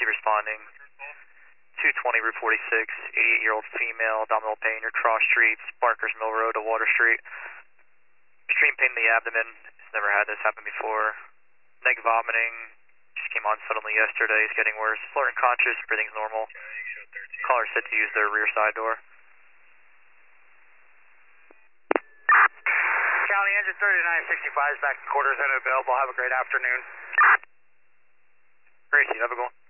responding. 220 Route 46, 88-year-old female, abdominal pain near Cross Street, Barker's Mill Road to Water Street. Extreme pain in the abdomen. He's never had this happen before. Neg vomiting. Just came on suddenly yesterday. It's getting worse. Flirt and conscious. Everything's normal. Caller said to use their rear side door. County engine 3965 is back to quarters and available. Have a great afternoon. Gracie, have a good one.